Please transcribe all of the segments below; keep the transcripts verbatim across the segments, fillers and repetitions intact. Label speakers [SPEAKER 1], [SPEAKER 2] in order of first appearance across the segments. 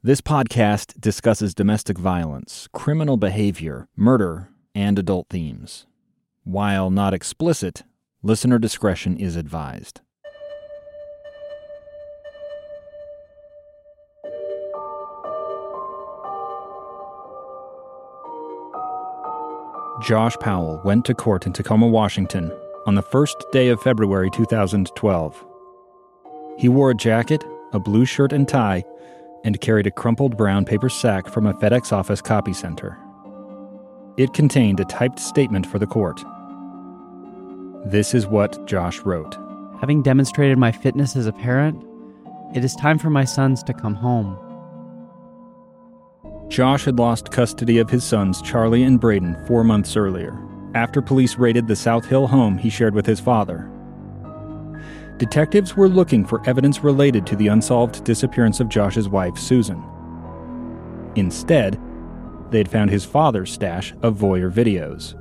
[SPEAKER 1] This podcast discusses domestic violence, criminal behavior, murder, and adult themes. While not explicit, listener discretion is advised. Josh Powell went to court in Tacoma, Washington, on the first day of February two thousand twelve. He wore a jacket, a blue shirt and tie, and carried a crumpled brown paper sack from a FedEx office copy center. It contained a typed statement for the court. This is what Josh wrote.
[SPEAKER 2] Having demonstrated my fitness as a parent, it is time for my sons to come home.
[SPEAKER 1] Josh had lost custody of his sons, Charlie and Braden, four months earlier, after police raided the South Hill home he shared with his father. Detectives were looking for evidence related to the unsolved disappearance of Josh's wife, Susan. Instead, they'd found his father's stash of voyeur videos.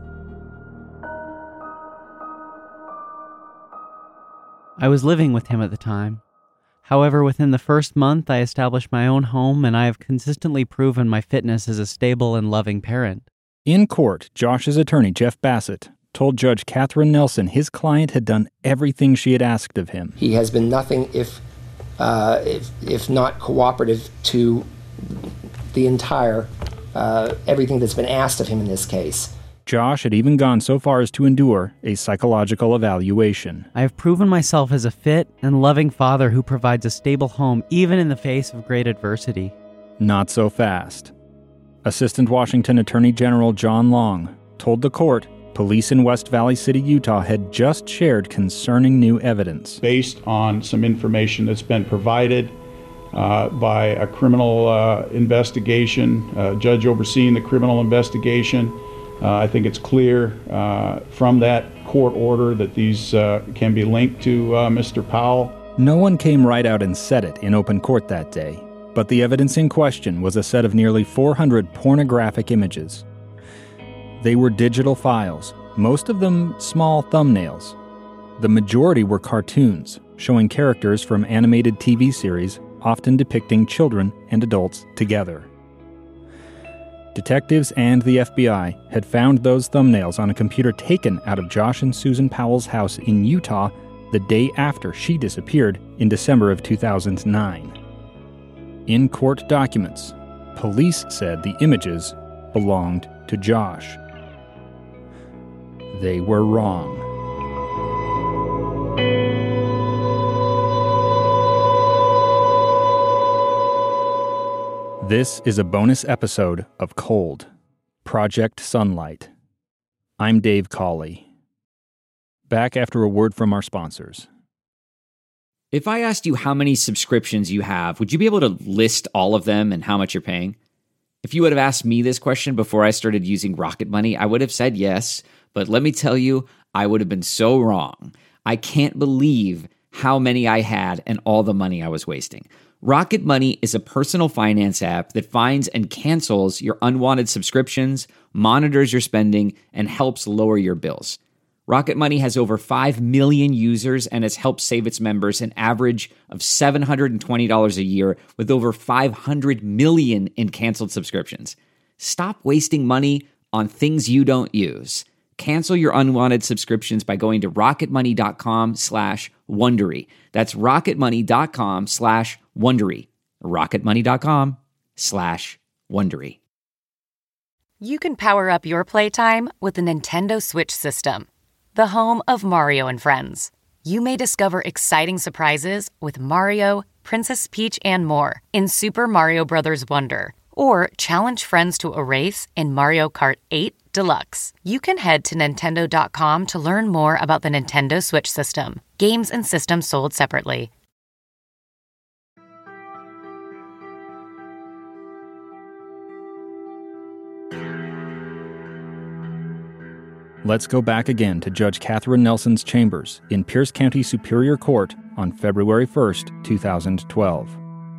[SPEAKER 2] I was living with him at the time. However, within the first month, I established my own home, and I have consistently proven my fitness as a stable and loving parent.
[SPEAKER 1] In court, Josh's attorney, Jeff Bassett, told Judge Catherine Nelson his client had done everything she had asked of him.
[SPEAKER 3] He has been nothing if, uh, if, if not cooperative to the entire, uh, everything that's been asked of him in this case.
[SPEAKER 1] Josh had even gone so far as to endure a psychological evaluation.
[SPEAKER 2] I have proven myself as a fit and loving father who provides a stable home even in the face of great adversity.
[SPEAKER 1] Not so fast. Assistant Washington Attorney General John Long told the court police in West Valley City, Utah had just shared concerning new evidence.
[SPEAKER 4] Based on some information that's been provided uh, by a criminal uh, investigation, a judge overseeing the criminal investigation, uh, I think it's clear uh, from that court order that these uh, can be linked to uh, Mister Powell.
[SPEAKER 1] No one came right out and said it in open court that day, but the evidence in question was a set of nearly four hundred pornographic images. They were digital files, most of them small thumbnails. The majority were cartoons, showing characters from animated T V series, often depicting children and adults together. Detectives and the F B I had found those thumbnails on a computer taken out of Josh and Susan Powell's house in Utah the day after she disappeared in December of two thousand nine. In court documents, police said the images belonged to Josh. They were wrong. This is a bonus episode of Cold, Project Sunlight. I'm Dave Cawley. Back after a word from our sponsors.
[SPEAKER 5] If I asked you how many subscriptions you have, would you be able to list all of them and how much you're paying? If you would have asked me this question before I started using Rocket Money, I would have said yes. But let me tell you, I would have been so wrong. I can't believe how many I had and all the money I was wasting. Rocket Money is a personal finance app that finds and cancels your unwanted subscriptions, monitors your spending, and helps lower your bills. Rocket Money has over five million users and has helped save its members an average of seven hundred twenty dollars a year with over five hundred million in canceled subscriptions. Stop wasting money on things you don't use. Cancel your unwanted subscriptions by going to rocketmoney.com slash Wondery. That's rocketmoney.com slash Wondery. rocketmoney.com slash Wondery.
[SPEAKER 6] You can power up your playtime with the Nintendo Switch System, the home of Mario and Friends. You may discover exciting surprises with Mario, Princess Peach, and more in Super Mario Bros. Wonder, or challenge friends to a race in Mario Kart eight Deluxe. You can head to Nintendo dot com to learn more about the Nintendo Switch System. Games and systems sold separately.
[SPEAKER 1] Let's go back again to Judge Catherine Nelson's chambers in Pierce County Superior Court on February first, two thousand twelve.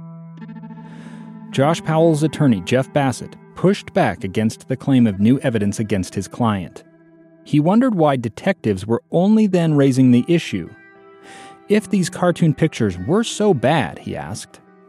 [SPEAKER 1] Josh Powell's attorney, Jeff Bassett, pushed back against the claim of new evidence against his client. He wondered why detectives were only then raising the issue. If these cartoon pictures were so bad, he asked,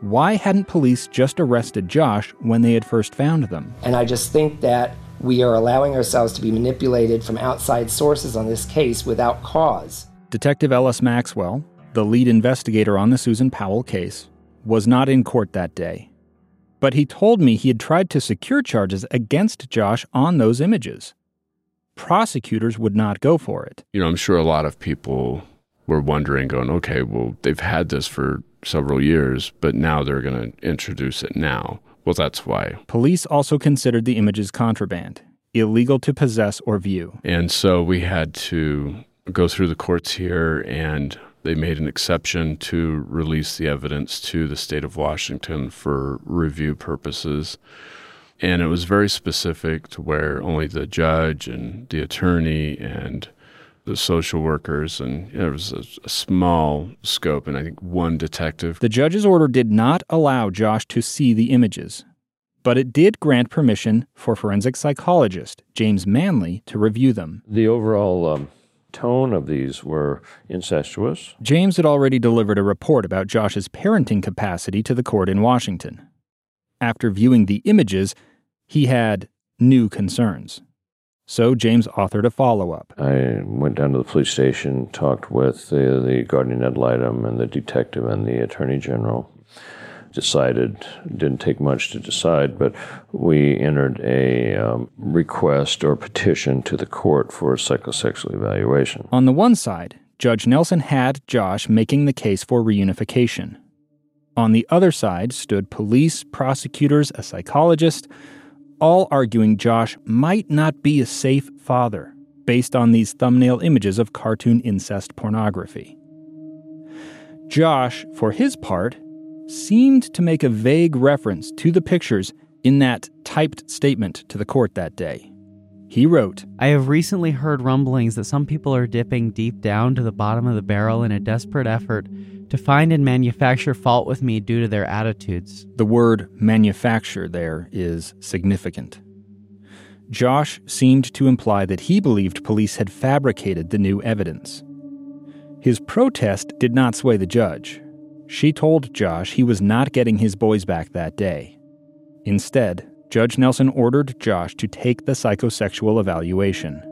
[SPEAKER 1] Why hadn't police just arrested Josh when they had first found them?
[SPEAKER 3] And I just think that we are allowing ourselves to be manipulated from outside sources on this case without cause.
[SPEAKER 1] Detective Ellis Maxwell, the lead investigator on the Susan Powell case, was not in court that day. But he told me he had tried to secure charges against Josh on those images. Prosecutors would not go for it.
[SPEAKER 7] You know, I'm sure a lot of people were wondering, going, okay, well, they've had this for several years, but now they're going to introduce it now. Well, that's why.
[SPEAKER 1] Police also considered the images contraband, illegal to possess or view.
[SPEAKER 7] And so we had to go through the courts here, and they made an exception to release the evidence to the state of Washington for review purposes. And it was very specific to where only the judge and the attorney and the social workers, and you know, it was a, a small scope, and I think one detective.
[SPEAKER 1] The judge's order did not allow Josh to see the images, but it did grant permission for forensic psychologist James Manley to review them.
[SPEAKER 8] The overall um, tone of these were incestuous.
[SPEAKER 1] James had already delivered a report about Josh's parenting capacity to the court in Washington. After viewing the images, he had new concerns. So James authored a follow-up.
[SPEAKER 8] I went down to the police station, talked with the, the guardian ad litem and the detective and the attorney general. Decided, didn't take much to decide, but we entered a um, request or petition to the court for a psychosexual evaluation.
[SPEAKER 1] On the one side, Judge Nelson had Josh making the case for reunification. On the other side stood police, prosecutors, a psychologist, all arguing Josh might not be a safe father based on these thumbnail images of cartoon incest pornography. Josh, for his part, seemed to make a vague reference to the pictures in that typed statement to the court that day. He wrote,
[SPEAKER 2] I have recently heard rumblings that some people are dipping deep down to the bottom of the barrel in a desperate effort to find and manufacture fault with me due to their attitudes.
[SPEAKER 1] The word manufacture there is significant. Josh seemed to imply that he believed police had fabricated the new evidence. His protest did not sway the judge. She told Josh he was not getting his boys back that day. Instead, Judge Nelson ordered Josh to take the psychosexual evaluation.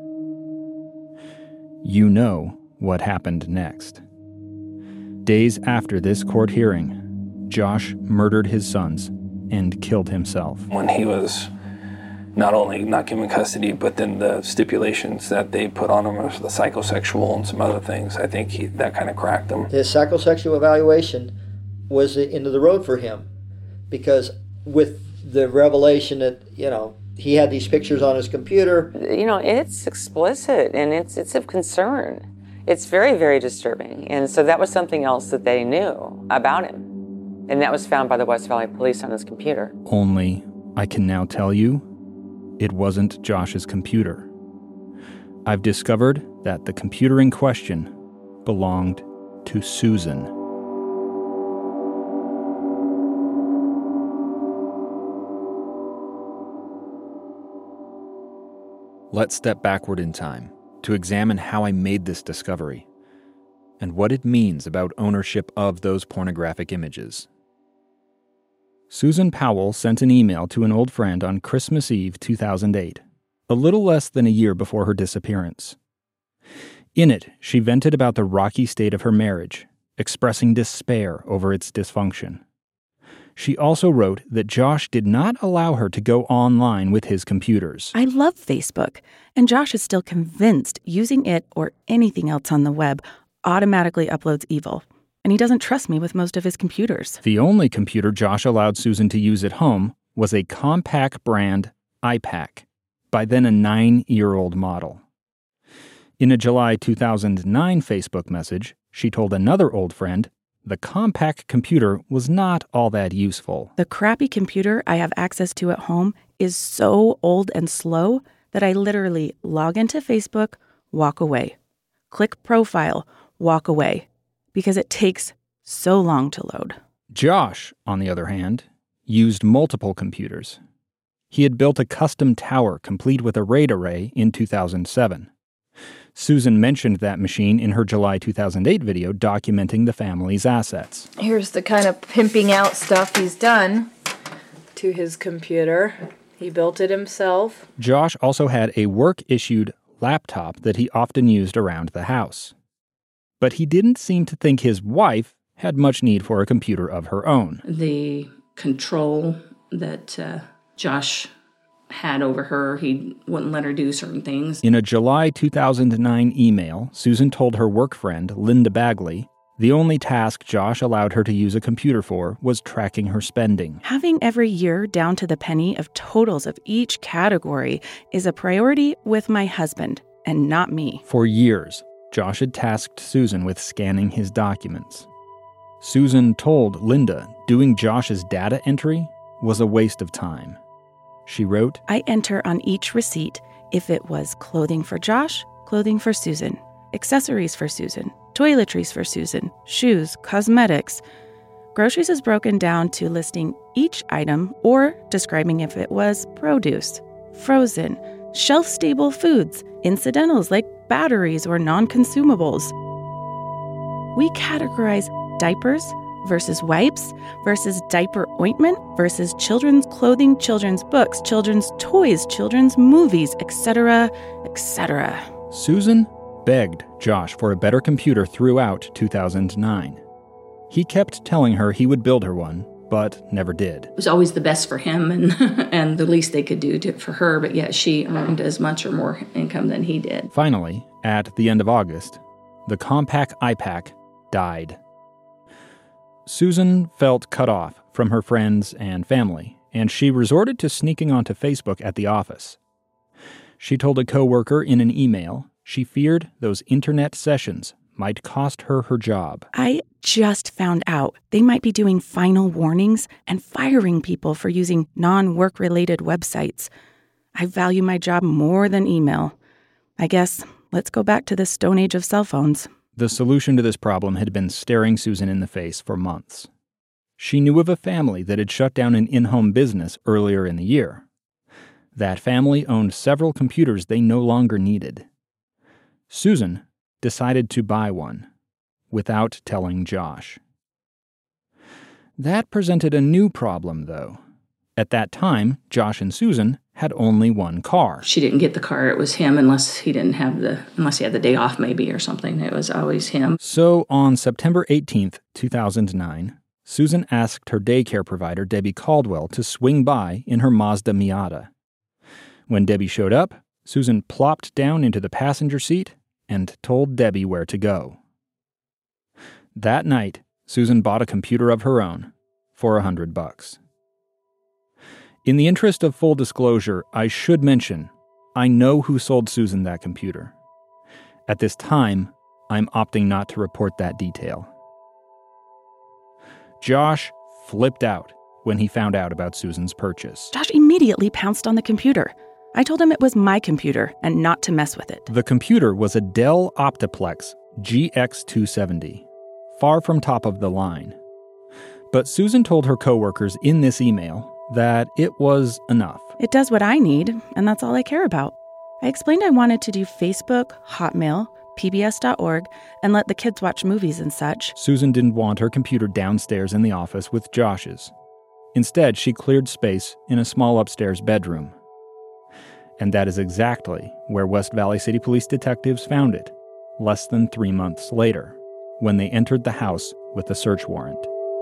[SPEAKER 1] You know what happened next. Days after this court hearing, Josh murdered his sons and killed himself.
[SPEAKER 9] When he was not only not given custody, but then the stipulations that they put on him was the psychosexual and some other things, I think he, that kind of cracked him.
[SPEAKER 10] His psychosexual evaluation was the end of the road for him, because with the revelation that, you know, he had these pictures on his computer.
[SPEAKER 11] You know, it's explicit and it's it's of concern. It's very, very disturbing. And so that was something else that they knew about him. And that was found by the West Valley Police on his computer.
[SPEAKER 1] Only, I can now tell you, it wasn't Josh's computer. I've discovered that the computer in question belonged to Susan. Let's step backward in time to examine how I made this discovery and what it means about ownership of those pornographic images. Susan Powell sent an email to an old friend on Christmas Eve two thousand eight, a little less than a year before her disappearance. In it, she vented about the rocky state of her marriage, expressing despair over its dysfunction. She also wrote that Josh did not allow her to go online with his computers.
[SPEAKER 12] I love Facebook, and Josh is still convinced using it or anything else on the web automatically uploads evil, and he doesn't trust me with most of his computers.
[SPEAKER 1] The only computer Josh allowed Susan to use at home was a Compaq brand iPac, by then a nine-year-old model. In a July two thousand nine Facebook message, she told another old friend the Compaq computer was not all that useful.
[SPEAKER 12] The crappy computer I have access to at home is so old and slow that I literally log into Facebook, walk away, click profile, walk away, because it takes so long to load.
[SPEAKER 1] Josh, on the other hand, used multiple computers. He had built a custom tower complete with a RAID array in two thousand seven. Susan mentioned that machine in her July two thousand eight video documenting the family's assets.
[SPEAKER 13] Here's the kind of pimping out stuff he's done to his computer. He built it himself.
[SPEAKER 1] Josh also had a work-issued laptop that he often used around the house. But he didn't seem to think his wife had much need for a computer of her own.
[SPEAKER 14] The control that uh, Josh had over her, he wouldn't let her do certain things.
[SPEAKER 1] In a July two thousand nine email, Susan told her work friend, Linda Bagley, the only task Josh allowed her to use a computer for was tracking her spending.
[SPEAKER 12] Having every year down to the penny of totals of each category is a priority with my husband, and not me.
[SPEAKER 1] For years, Josh had tasked Susan with scanning his documents. Susan told Linda doing Josh's data entry was a waste of time. She wrote,
[SPEAKER 12] I enter on each receipt if it was clothing for Josh, clothing for Susan, accessories for Susan, toiletries for Susan, shoes, cosmetics. Groceries is broken down to listing each item or describing if it was produce, frozen, shelf-stable foods, incidentals like batteries or non-consumables. We categorize diapers versus wipes versus diaper ointment versus children's clothing, children's books, children's toys, children's movies, et cetera, et cetera.
[SPEAKER 1] Susan begged Josh for a better computer throughout two thousand nine. He kept telling her he would build her one, but never did.
[SPEAKER 14] It was always the best for him and and the least they could do to, for her, but yet she earned as much or more income than he did.
[SPEAKER 1] Finally, at the end of August, the Compaq iPAQ died. Susan felt cut off from her friends and family, and she resorted to sneaking onto Facebook at the office. She told a coworker in an email she feared those internet sessions might cost her her job.
[SPEAKER 12] I just found out they might be doing final warnings and firing people for using non-work-related websites. I value my job more than email. I guess let's go back to the Stone Age of cell phones.
[SPEAKER 1] The solution to this problem had been staring Susan in the face for months. She knew of a family that had shut down an in-home business earlier in the year. That family owned several computers they no longer needed. Susan decided to buy one, without telling Josh. That presented a new problem, though. At that time, Josh and Susan had only one car.
[SPEAKER 14] She didn't get the car. It was him unless he didn't have the, unless he had the day off maybe or something. It was always him.
[SPEAKER 1] So on September eighteenth, two thousand nine, Susan asked her daycare provider, Debbie Caldwell, to swing by in her Mazda Miata. When Debbie showed up, Susan plopped down into the passenger seat and told Debbie where to go. That night, Susan bought a computer of her own for a hundred bucks. In the interest of full disclosure, I should mention, I know who sold Susan that computer. At this time, I'm opting not to report that detail. Josh flipped out when he found out about Susan's purchase.
[SPEAKER 12] Josh immediately pounced on the computer. I told him it was my computer and not to mess with it.
[SPEAKER 1] The computer was a Dell Optiplex G X two seventy, far from top of the line. But Susan told her coworkers in this email that it was enough.
[SPEAKER 12] It does what I need, and that's all I care about. I explained I wanted to do Facebook, Hotmail, P B S dot org, and let the kids watch movies and such.
[SPEAKER 1] Susan didn't want her computer downstairs in the office with Josh's. Instead, she cleared space in a small upstairs bedroom. And that is exactly where West Valley City Police detectives found it, less than three months later, when they entered the house with a search warrant.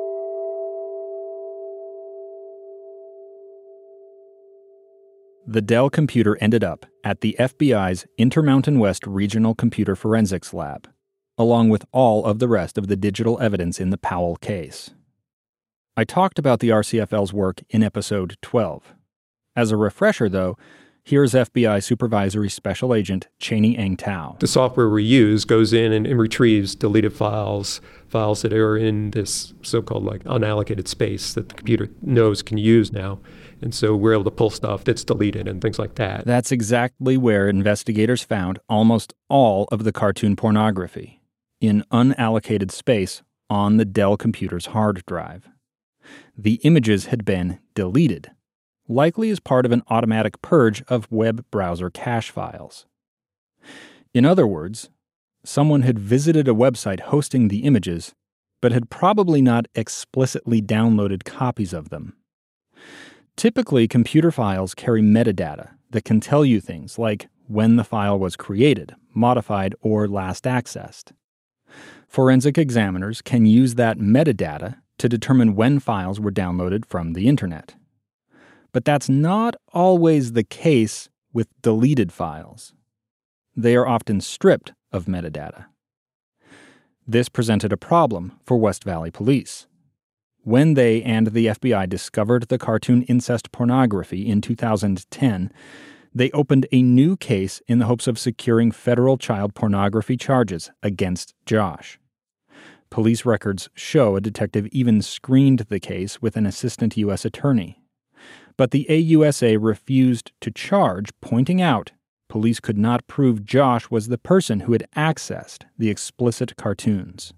[SPEAKER 1] The Dell computer ended up at the F B I's Intermountain West Regional Computer Forensics Lab, along with all of the rest of the digital evidence in the Powell case. I talked about the R C F L's work in episode twelve. As a refresher, though, here's F B I Supervisory Special Agent Cheney Eng Tao.
[SPEAKER 15] The software we use goes in and, and retrieves deleted files, files that are in this so-called like unallocated space that the computer knows can use now. And so we're able to pull stuff that's deleted and things like that.
[SPEAKER 1] That's exactly where investigators found almost all of the cartoon pornography, in unallocated space on the Dell computer's hard drive. The images had been deleted, likely as part of an automatic purge of web browser cache files. In other words, someone had visited a website hosting the images, but had probably not explicitly downloaded copies of them. Typically, computer files carry metadata that can tell you things like when the file was created, modified, or last accessed. Forensic examiners can use that metadata to determine when files were downloaded from the internet. But that's not always the case with deleted files. They are often stripped of metadata. This presented a problem for West Valley Police. When they and the F B I discovered the cartoon incest pornography in two thousand ten, they opened a new case in the hopes of securing federal child pornography charges against Josh. Police records show a detective even screened the case with an assistant U S attorney. But the A U S A refused to charge, pointing out police could not prove Josh was the person who had accessed the explicit cartoons.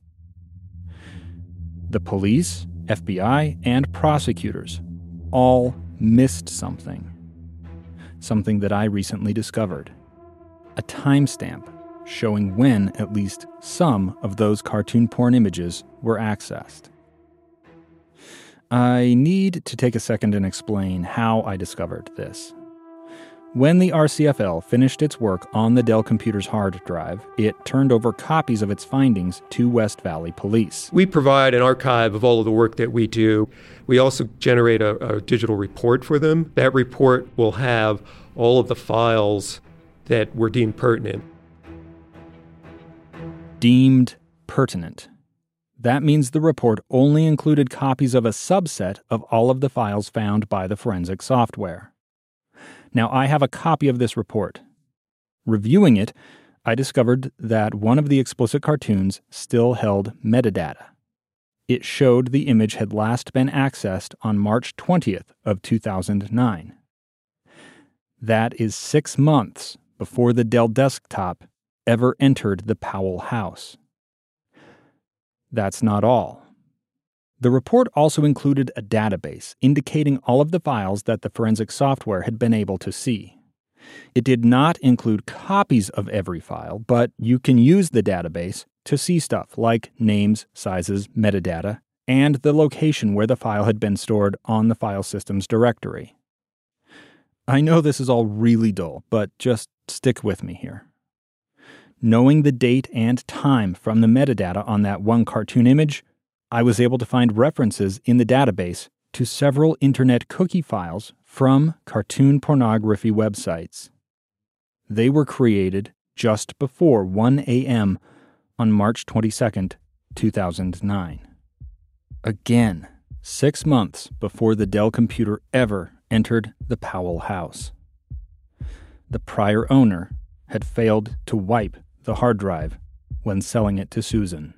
[SPEAKER 1] The police, F B I, and prosecutors all missed something. Something that I recently discovered. A timestamp showing when at least some of those cartoon porn images were accessed. I need to take a second and explain how I discovered this. When the R C F L finished its work on the Dell computer's hard drive, it turned over copies of its findings to West Valley Police.
[SPEAKER 15] We provide an archive of all of the work that we do. We also generate a, a digital report for them. That report will have all of the files that were deemed pertinent.
[SPEAKER 1] Deemed pertinent. That means the report only included copies of a subset of all of the files found by the forensic software. Now, I have a copy of this report. Reviewing it, I discovered that one of the explicit cartoons still held metadata. It showed the image had last been accessed on March twentieth of two thousand nine. That is six months before the Dell desktop ever entered the Powell house. That's not all. The report also included a database indicating all of the files that the forensic software had been able to see. It did not include copies of every file, but you can use the database to see stuff like names, sizes, metadata, and the location where the file had been stored on the file system's directory. I know this is all really dull, but just stick with me here. Knowing the date and time from the metadata on that one cartoon image, I was able to find references in the database to several internet cookie files from cartoon pornography websites. They were created just before one a.m. on March twenty-second, two thousand nine. Again, six months before the Dell computer ever entered the Powell house. The prior owner had failed to wipe the hard drive when selling it to Susan.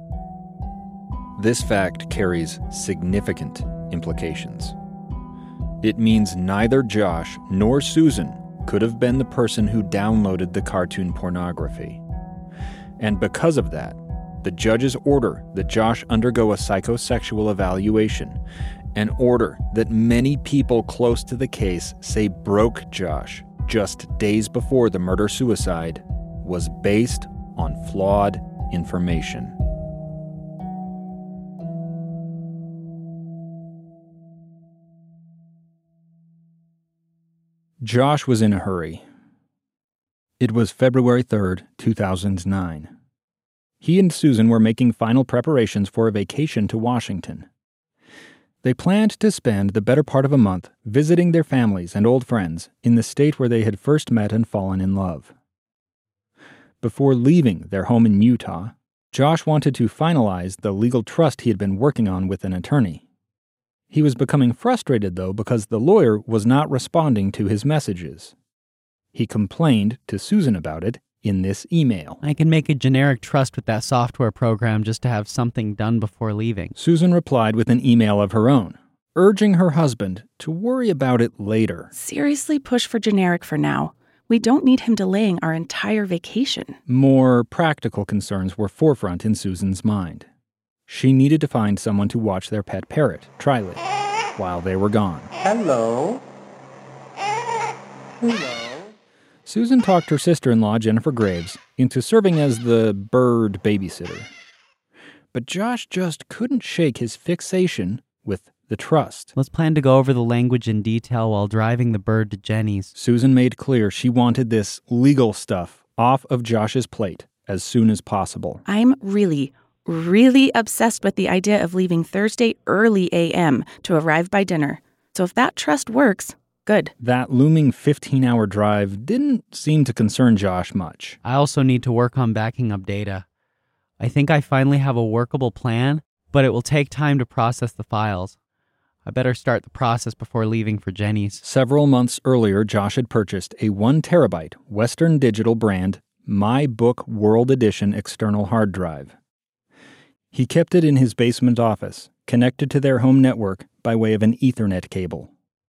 [SPEAKER 1] This fact carries significant implications. It means neither Josh nor Susan could have been the person who downloaded the cartoon pornography. And because of that, the judge's order that Josh undergo a psychosexual evaluation, an order that many people close to the case say broke Josh just days before the murder-suicide, was based on flawed information. Josh was in a hurry. It was February third, two thousand nine. He and Susan were making final preparations for a vacation to Washington. They planned to spend the better part of a month visiting their families and old friends in the state where they had first met and fallen in love. Before leaving their home in Utah, Josh wanted to finalize the legal trust he had been working on with an attorney. He was becoming frustrated, though, because the lawyer was not responding to his messages. He complained to Susan about it in this email.
[SPEAKER 2] I can make a generic trust with that software program just to have something done before leaving.
[SPEAKER 1] Susan replied with an email of her own, urging her husband to worry about it later.
[SPEAKER 12] Seriously, push for generic for now. We don't need him delaying our entire vacation.
[SPEAKER 1] More practical concerns were forefront in Susan's mind. She needed to find someone to watch their pet parrot, Triley, while they were gone.
[SPEAKER 16] Hello. Hello.
[SPEAKER 1] Susan talked her sister-in-law, Jennifer Graves, into serving as the bird babysitter. But Josh just couldn't shake his fixation with the trust.
[SPEAKER 2] Let's plan to go over the language in detail while driving the bird to Jenny's.
[SPEAKER 1] Susan made clear she wanted this legal stuff off of Josh's plate as soon as possible.
[SPEAKER 12] I'm really, really obsessed with the idea of leaving Thursday early a m to arrive by dinner. So if that trust works, good.
[SPEAKER 1] That looming fifteen-hour drive didn't seem to concern Josh much.
[SPEAKER 2] I also need to work on backing up data. I think I finally have a workable plan, but it will take time to process the files. I better start the process before leaving for Jenny's.
[SPEAKER 1] Several months earlier, Josh had purchased a one terabyte Western Digital brand MyBook World Edition external hard drive. He kept it in his basement office, connected to their home network by way of an Ethernet cable.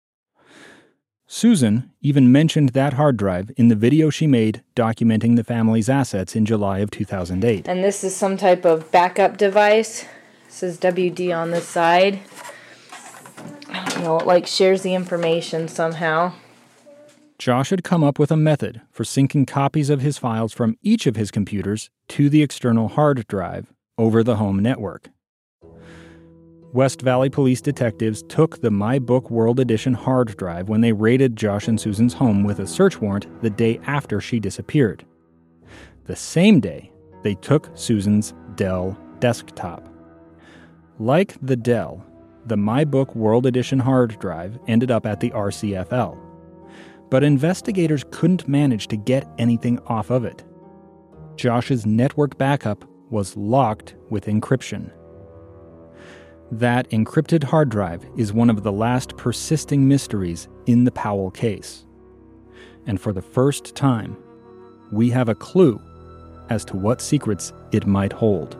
[SPEAKER 1] Susan even mentioned that hard drive in the video she made documenting the family's assets in July of two thousand eight.
[SPEAKER 13] And this is some type of backup device. It says W D on this side. I don't know, it like shares the information somehow.
[SPEAKER 1] Josh had come up with a method for syncing copies of his files from each of his computers to the external hard drive over the home network. West Valley Police detectives took the MyBook World Edition hard drive when they raided Josh and Susan's home with a search warrant the day after she disappeared. The same day, they took Susan's Dell desktop. Like the Dell, the MyBook World Edition hard drive ended up at the R C F L. But investigators couldn't manage to get anything off of it. Josh's network backup was locked with encryption. That encrypted hard drive is one of the last persisting mysteries in the Powell case. And for the first time, we have a clue as to what secrets it might hold.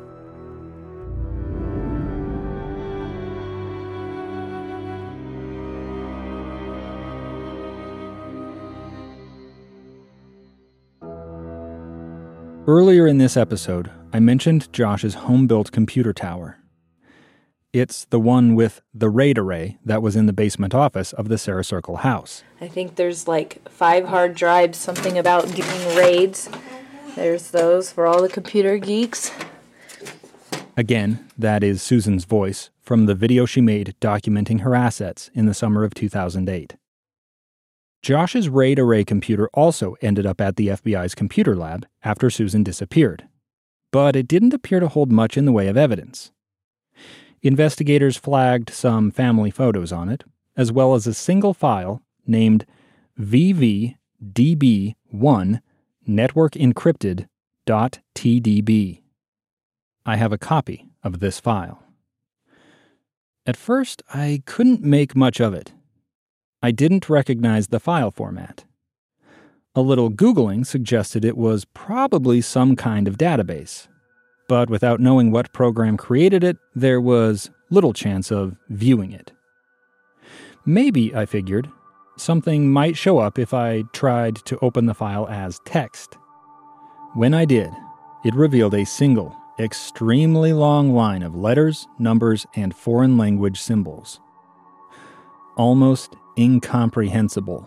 [SPEAKER 1] Earlier in this episode, I mentioned Josh's home-built computer tower. It's the one with the RAID array that was in the basement office of the Sarah Circle house.
[SPEAKER 13] I think there's like five hard drives, something about doing raids. There's those for all the computer geeks.
[SPEAKER 1] Again, that is Susan's voice from the video she made documenting her assets in the summer of two thousand eight. Josh's RAID array computer also ended up at the F B I's computer lab after Susan disappeared, but it didn't appear to hold much in the way of evidence. Investigators flagged some family photos on it, as well as a single file named V V D B one network encrypted dot T D B. I have a copy of this file. At first, I couldn't make much of it. I didn't recognize the file format. A little Googling suggested it was probably some kind of database. But without knowing what program created it, there was little chance of viewing it. Maybe, I figured, something might show up if I tried to open the file as text. When I did, it revealed a single, extremely long line of letters, numbers, and foreign language symbols. Almost incomprehensible.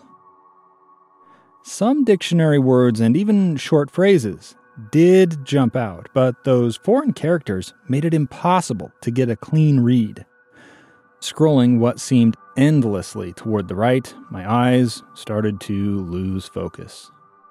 [SPEAKER 1] Some dictionary words and even short phrases did jump out, but those foreign characters made it impossible to get a clean read. Scrolling what seemed endlessly toward the right, my eyes started to lose focus.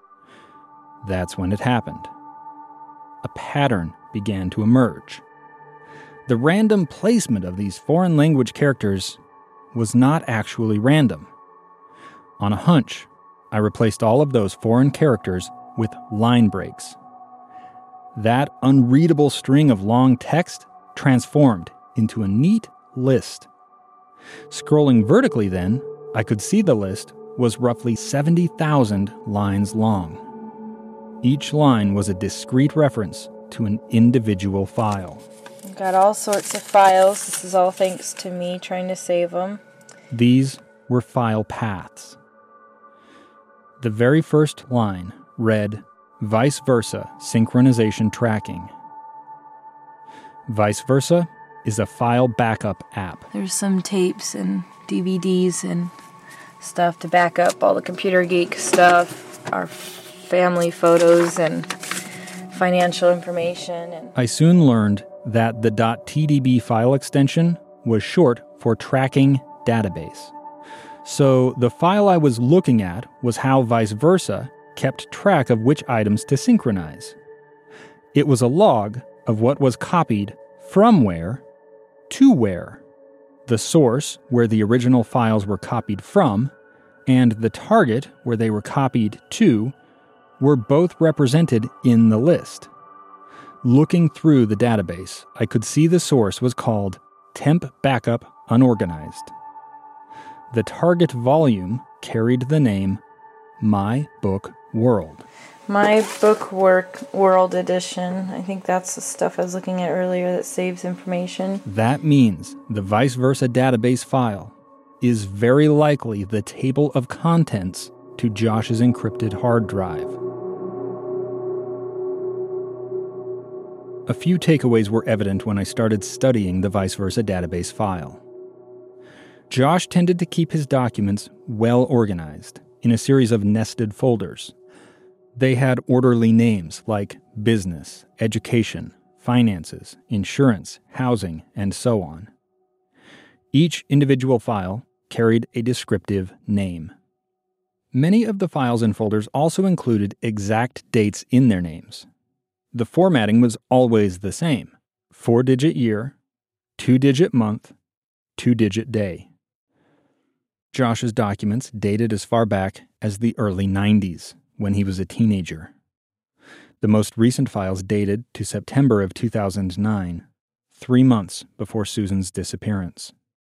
[SPEAKER 1] That's when it happened. A pattern began to emerge. The random placement of these foreign language characters was not actually random. On a hunch, I replaced all of those foreign characters with line breaks. That unreadable string of long text transformed into a neat list. Scrolling vertically then, I could see the list was roughly seventy thousand lines long. Each line was a discrete reference to an individual file.
[SPEAKER 13] I've got all sorts of files. This is all thanks to me trying to save them.
[SPEAKER 1] These were file paths. The very first line read, Vice Versa Synchronization Tracking. Vice Versa is a file backup app.
[SPEAKER 13] There's some tapes and D V Ds and stuff to back up all the computer geek stuff, our family photos, and financial information. And
[SPEAKER 1] I soon learned that the .tdb file extension was short for tracking database. So the file I was looking at was how Vice Versa kept track of which items to synchronize. It was a log of what was copied from where to where. The source, where the original files were copied from, and the target, where they were copied to, were both represented in the list. Looking through the database, I could see the source was called Temp Backup Unorganized. The target volume carried the name My Book World.
[SPEAKER 13] My Book Work World Edition. I think that's the stuff I was looking at earlier that saves information.
[SPEAKER 1] That means the Vice Versa database file is very likely the table of contents to Josh's encrypted hard drive. A few takeaways were evident when I started studying the Vice Versa database file. Josh tended to keep his documents well organized in a series of nested folders. They had orderly names like business, education, finances, insurance, housing, and so on. Each individual file carried a descriptive name. Many of the files and folders also included exact dates in their names. The formatting was always the same: four-digit year, two-digit month, two-digit day. Josh's documents dated as far back as the early nineties, when he was a teenager. The most recent files dated to September of two thousand nine, three months before Susan's disappearance.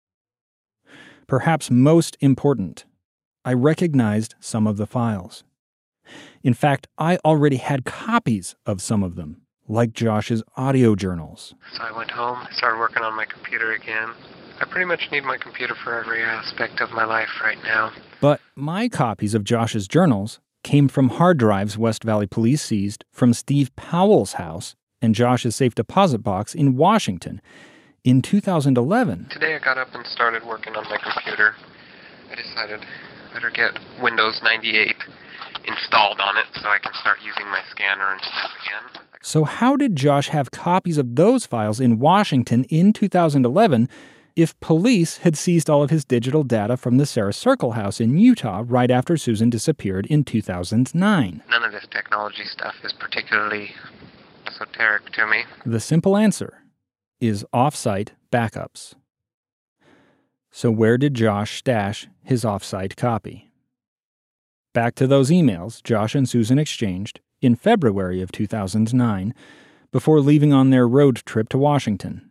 [SPEAKER 1] Perhaps most important, I recognized some of the files. In fact, I already had copies of some of them, like Josh's audio journals.
[SPEAKER 16] So I went home, started working on my computer again. I pretty much need my computer for every aspect of my life right now.
[SPEAKER 1] But my copies of Josh's journals came from hard drives West Valley Police seized from Steve Powell's house and Josh's safe deposit box in Washington in two thousand eleven.
[SPEAKER 16] Today I got up and started working on my computer. I decided I better get Windows ninety-eight installed on it so I can start using my scanner and stuff again.
[SPEAKER 1] So how did Josh have copies of those files in Washington in two thousand eleven if police had seized all of his digital data from the Sarah Circle house in Utah right after Susan disappeared in two thousand nine?
[SPEAKER 16] None of this technology stuff is particularly esoteric to me.
[SPEAKER 1] The simple answer is off-site backups. So where did Josh stash his off-site copy? Back to those emails Josh and Susan exchanged in February of two thousand nine before leaving on their road trip to Washington.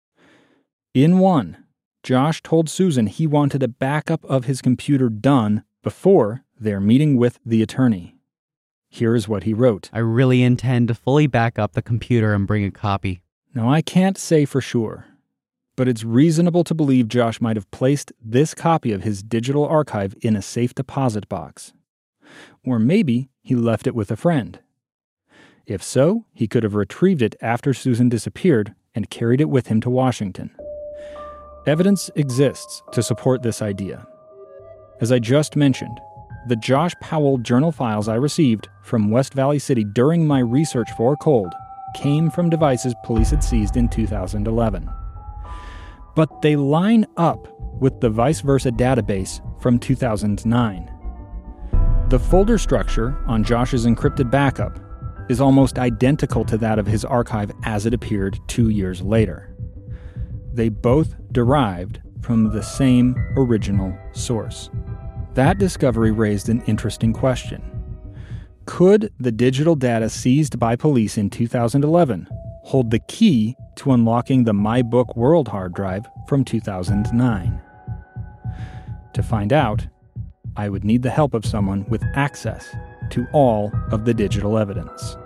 [SPEAKER 1] In one, Josh told Susan he wanted a backup of his computer done before their meeting with the attorney. Here is what he wrote.
[SPEAKER 2] I really intend to fully back up the computer and bring a copy.
[SPEAKER 1] Now, I can't say for sure, but it's reasonable to believe Josh might have placed this copy of his digital archive in a safe deposit box. Or maybe he left it with a friend. If so, he could have retrieved it after Susan disappeared and carried it with him to Washington. Evidence exists to support this idea. As I just mentioned, the Josh Powell journal files I received from West Valley City during my research for Cold came from devices police had seized in two thousand eleven. But they line up with the Vice Versa database from two thousand nine. The folder structure on Josh's encrypted backup is almost identical to that of his archive as it appeared two years later. They both derived from the same original source. That discovery raised an interesting question. Could the digital data seized by police in two thousand eleven hold the key to unlocking the My Book World hard drive from two thousand nine? To find out, I would need the help of someone with access to all of the digital evidence.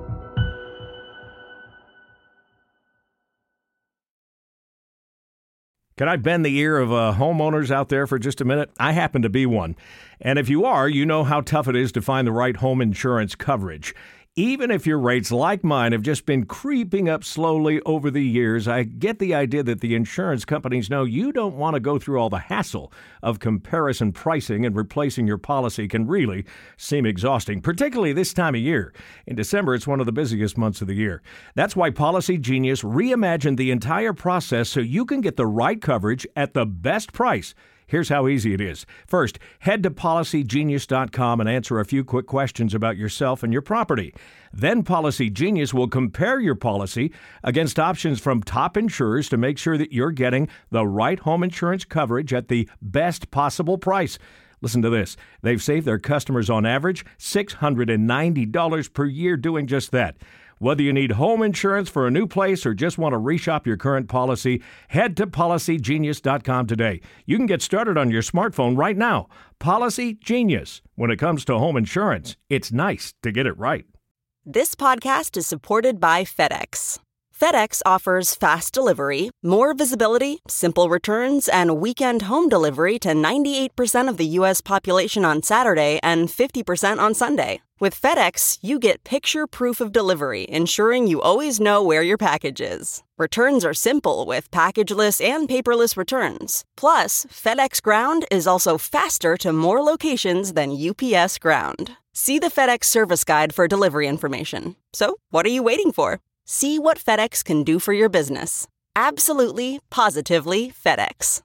[SPEAKER 17] Can I bend the ear of uh, homeowners out there for just a minute? I happen to be one. And if you are, you know how tough it is to find the right home insurance coverage. Even if your rates, like mine, have just been creeping up slowly over the years, I get the idea that the insurance companies know you don't want to go through all the hassle of comparison pricing, and replacing your policy can really seem exhausting, particularly this time of year. In December, it's one of the busiest months of the year. That's why Policy Genius reimagined the entire process so you can get the right coverage at the best price. Here's how easy it is. First, head to policy genius dot com and answer a few quick questions about yourself and your property. Then Policy Genius will compare your policy against options from top insurers to make sure that you're getting the right home insurance coverage at the best possible price. Listen to this. They've saved their customers on average six hundred ninety dollars per year doing just that. Whether you need home insurance for a new place or just want to reshop your current policy, head to policy genius dot com today. You can get started on your smartphone right now. Policy Genius. When it comes to home insurance, it's nice to get it right.
[SPEAKER 18] This podcast is supported by FedEx. FedEx offers fast delivery, more visibility, simple returns, and weekend home delivery to ninety-eight percent of the U S population on Saturday and fifty percent on Sunday. With FedEx, you get picture proof of delivery, ensuring you always know where your package is. Returns are simple with packageless and paperless returns. Plus, FedEx Ground is also faster to more locations than U P S Ground. See the FedEx service guide for delivery information. So, what are you waiting for? See what FedEx can do for your business. Absolutely, positively FedEx.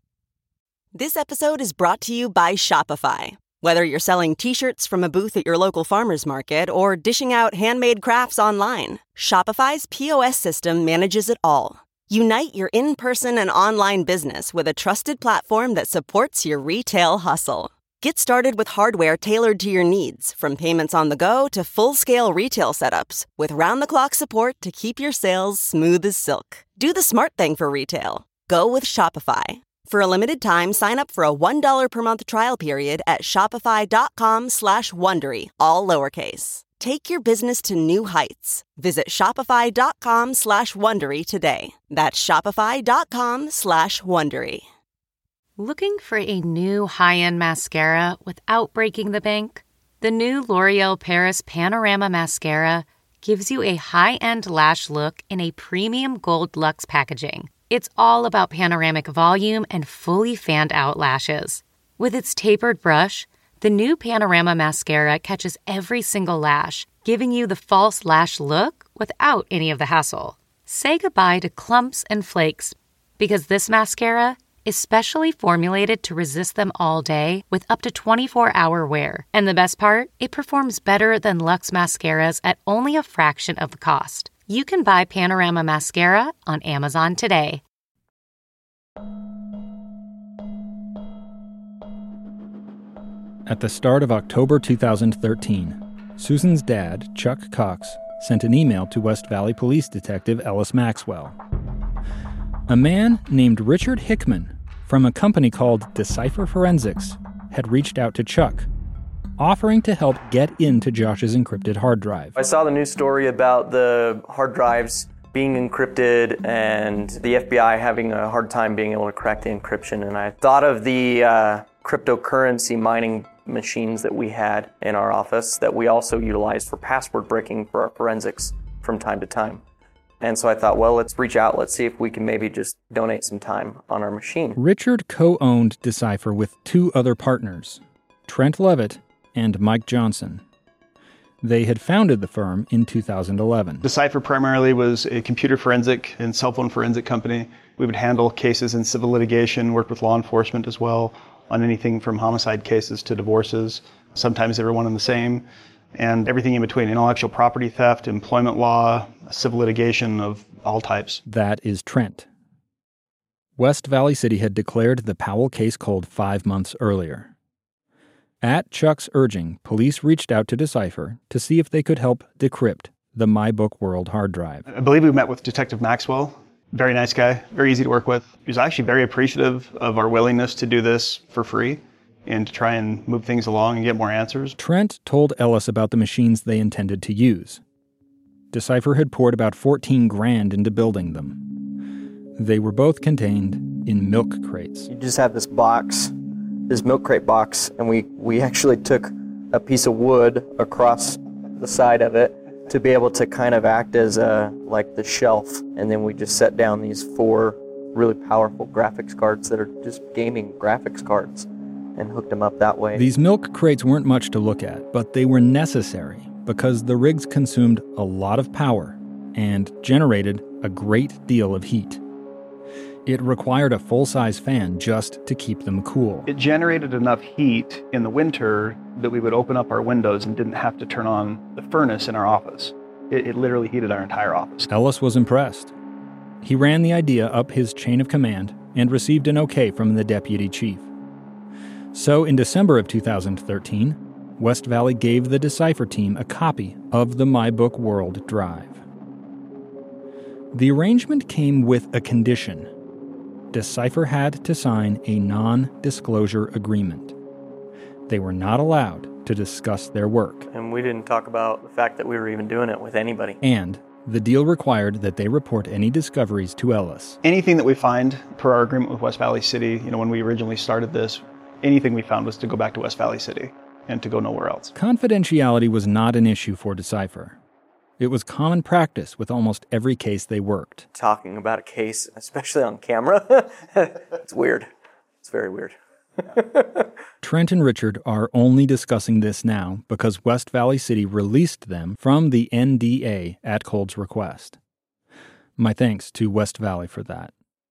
[SPEAKER 18] This episode is brought to you by Shopify. Whether you're selling t-shirts from a booth at your local farmer's market or dishing out handmade crafts online, Shopify's P O S system manages it all. Unite your in-person and online business with a trusted platform that supports your retail hustle. Get started with hardware tailored to your needs, from payments on the go to full-scale retail setups, with round-the-clock support to keep your sales smooth as silk. Do the smart thing for retail. Go with Shopify. For a limited time, sign up for a one dollar per month trial period at shopify.com slash Wondery, all lowercase. Take your business to new heights. Visit shopify.com slash Wondery today. That's shopify.com slash Wondery.
[SPEAKER 6] Looking for a new high-end mascara without breaking the bank? The new L'Oreal Paris Panorama Mascara gives you a high-end lash look in a premium gold luxe packaging. It's all about panoramic volume and fully fanned-out lashes. With its tapered brush, the new Panorama Mascara catches every single lash, giving you the false lash look without any of the hassle. Say goodbye to clumps and flakes, because this mascara is specially formulated to resist them all day with up to twenty-four hour wear. And the best part? It performs better than Luxe mascaras at only a fraction of the cost. You can buy Panorama Mascara on Amazon today.
[SPEAKER 1] At the start of October two thousand thirteen, Susan's dad, Chuck Cox, sent an email to West Valley Police Detective Ellis Maxwell. A man named Richard Hickman from a company called Decipher Forensics had reached out to Chuck, offering to help get into Josh's encrypted hard drive.
[SPEAKER 19] I saw the news story about the hard drives being encrypted and the F B I having a hard time being able to crack the encryption, and I thought of the uh, cryptocurrency mining machines that we had in our office that we also utilized for password breaking for our forensics from time to time. And so I thought, well, let's reach out. Let's see if we can maybe just donate some time on our machine.
[SPEAKER 1] Richard co-owned Decipher with two other partners, Trent Levitt and Mike Johnson. They had founded the firm in two thousand eleven.
[SPEAKER 20] Decipher primarily was a computer forensic and cell phone forensic company. We would handle cases in civil litigation, worked with law enforcement as well on anything from homicide cases to divorces, sometimes they were one and the same, and everything in between, intellectual property theft, employment law, civil litigation of all types.
[SPEAKER 1] That is Trent. West Valley City had declared the Powell case cold five months earlier. At Chuck's urging, police reached out to Decipher to see if they could help decrypt the MyBookWorld hard drive.
[SPEAKER 20] I believe we met with Detective Maxwell. Very nice guy, very easy to work with. He was actually very appreciative of our willingness to do this for free and to try and move things along and get more answers.
[SPEAKER 1] Trent told Ellis about the machines they intended to use. Decipher had poured about fourteen grand into building them. They were both contained in milk crates.
[SPEAKER 19] You just have this box, this milk crate box, and we, we actually took a piece of wood across the side of it to be able to kind of act as a, like the shelf. And then we just set down these four really powerful graphics cards that are just gaming graphics cards and hooked them up that way.
[SPEAKER 1] These milk crates weren't much to look at, but they were necessary because the rigs consumed a lot of power and generated a great deal of heat. It required a full-size fan just to keep them cool.
[SPEAKER 20] It generated enough heat in the winter that we would open up our windows and didn't have to turn on the furnace in our office. It, it literally heated our entire office.
[SPEAKER 1] Ellis was impressed. He ran the idea up his chain of command and received an okay from the deputy chief. So in December of two thousand thirteen, West Valley gave the Decipher team a copy of the MyBook World drive. The arrangement came with a condition. Decipher had to sign a non-disclosure agreement. They were not allowed to discuss their work.
[SPEAKER 19] And we didn't talk about the fact that we were even doing it with anybody.
[SPEAKER 1] And the deal required that they report any discoveries to Ellis.
[SPEAKER 20] Anything that we find per our agreement with West Valley City, you know, when we originally started this, anything we found was to go back to West Valley City and to go nowhere else.
[SPEAKER 1] Confidentiality was not an issue for Decipher. It was common practice with almost every case they worked.
[SPEAKER 19] Talking about a case, especially on camera, it's weird. It's very weird.
[SPEAKER 1] Trent and Richard are only discussing this now because West Valley City released them from the N D A at Cold's request. My thanks to West Valley for that.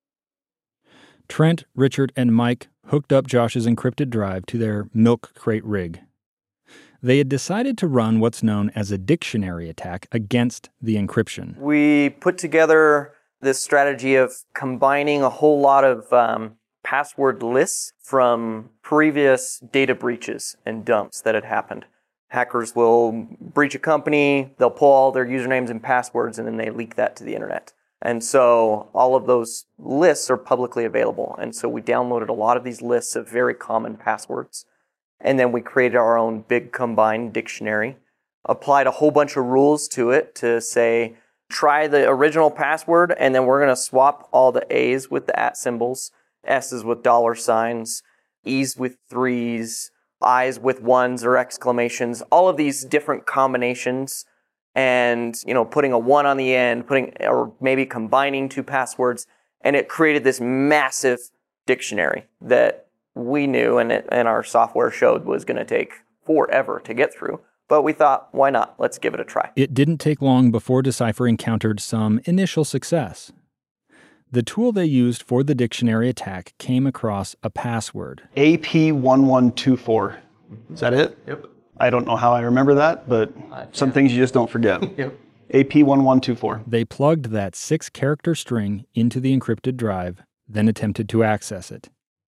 [SPEAKER 1] Trent, Richard, and Mike hooked up Josh's encrypted drive to their milk crate rig. They had decided to run what's known as a dictionary attack against the encryption.
[SPEAKER 19] We put together this strategy of combining a whole lot of um, password lists from previous data breaches and dumps that had happened. Hackers will breach a company, they'll pull all their usernames and passwords, and then they leak that to the internet. And so all of those lists are publicly available. And so we downloaded a lot of these lists of very common passwords. And then we created our own big combined dictionary, applied a whole bunch of rules to it to say, try the original password, and then we're going to swap all the A's with the at symbols, S's with dollar signs, E's with threes, I's with ones or exclamations, all of these different combinations, and, you know, putting a one on the end, putting, or maybe combining two passwords, and it created this massive dictionary that we knew and, it, and our software showed was going to take forever to get through. But we thought, why not? Let's give it a try.
[SPEAKER 1] It didn't take long before Decipher encountered some initial success. The tool they used for the dictionary attack came across a password.
[SPEAKER 20] A P one one two four. Is that it?
[SPEAKER 9] Yep.
[SPEAKER 20] I don't know how I remember that, but uh, some yeah. things you just don't forget.
[SPEAKER 9] Yep.
[SPEAKER 20] A P one one two four.
[SPEAKER 1] They plugged that six-character string into the encrypted drive, then attempted to access it.